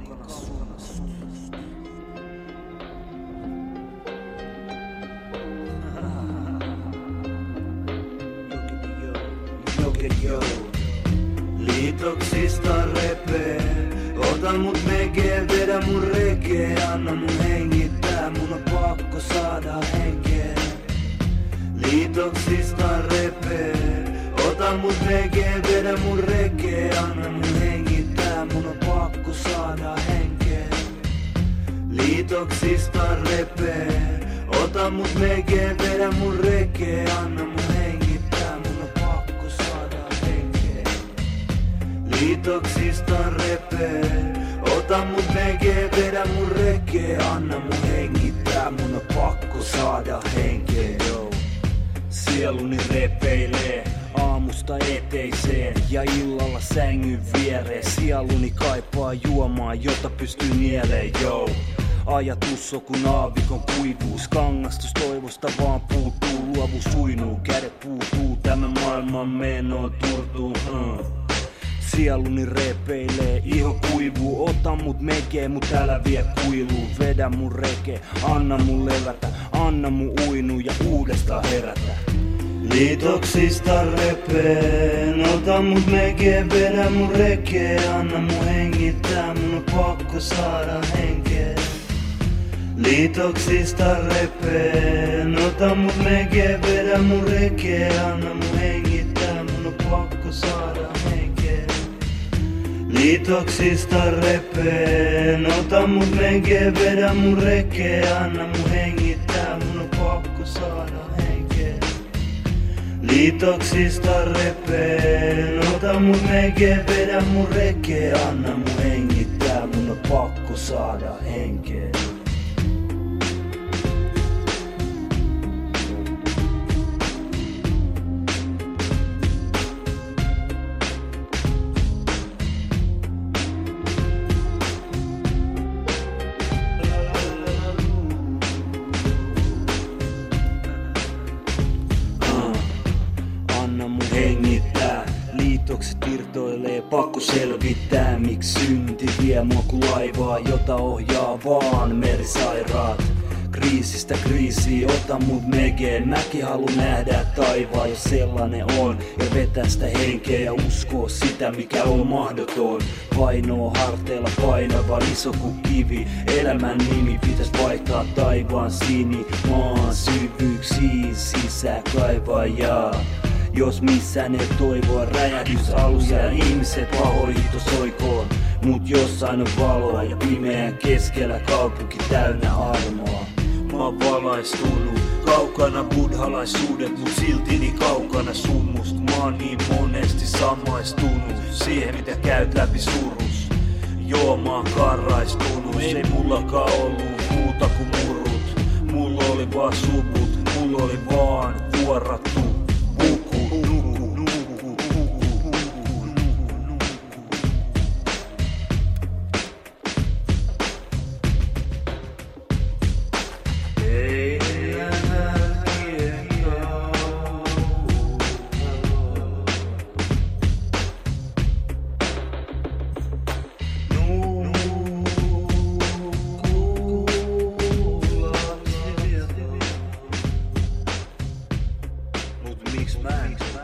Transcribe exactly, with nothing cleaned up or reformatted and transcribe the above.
kaukana suunnasta. Yo, liitoksista repee. Ota mut mekee, vedä mun rekee. Anna mun hengittää, mun on pakko saada henkeä. Liitoksista repee. Ota mut mekee, vedä mun rekee. Anna mun hengittää, mun on pakko saada henkeä. Liitoksista repee. Ota mut mekee, vedä mun rekee. Anna mun hengittää, mun on pakko saada henkeä. Liitoksista repee. Ota mut mekee, vedä mun rekee. Anna mun hengittää, mun on pakko saada henkeä. Sieluni repeilee aamusta eteiseen ja illalla sängyn viereen. Sieluni kaipaa juomaa, jota pystyy nieleen, joo. Ajatus on kun aavikon kuivuus, kangastus toivosta vaan puuttuu, luovu suinuu, kädet puutuu, tämä maailman menoon turtuu. Mm. Sieluni repeilee, iho kuivuu, ota mut mekee, mut älä vie kuiluu. Vedä mun reke, anna mun levätä, anna mun uinuu ja uudestaan herätä. Liitoksista repeen, ota mut mekee, vedä mun rekee. Anna mun hengittää, mun on pakko saada henkeä. Liitoksista repeen, ota mut mekee, vedä mun rekee. Anna mun hengittää, mun on pakko saada henkeä. Liitoksista repeen, ota mut mekee, vedä mun rekee. Anna mun hengittää, mun on pakko saada henkeä. Liitoksista repeen, ota mut mekee, vedä mun rekee. Anna mun hengittää, mun on pakko saada henkeä. Hengittää, liitokset irtoilee, pakko selvittää, miksi synti vie mua ku laivaa, jota ohjaa vaan merisairaat. Kriisistä kriisiin, ota mut mekeen, mäkin haluun nähdä taivaan, jos sellainen on, ja vetää sitä henkeä ja uskoo sitä, mikä on mahdoton. Painoo harteilla painava, iso ku kivi, elämän nimi pitäis vaihtaa taivaan sini, maan syvyyksiin sisään kaivajaa. Jos missään ei toivoa räjähdys ja ihmiset pahoitto soikoon. Mut jossain on valoa ja pimeän keskellä kaupunki täynnä armoa. Mä oon valaistunut, kaukana buddhalaisuudet, mut silti niin kaukana summust. Mä oon niin monesti samaistunut siihen mitä käyt läpi surus. Joo mä oon karraistunut, ei mullakaan ollut muuta kuin murrut. Mulla oli vaan suvut, mulla oli vaan vuorattu. Mix man.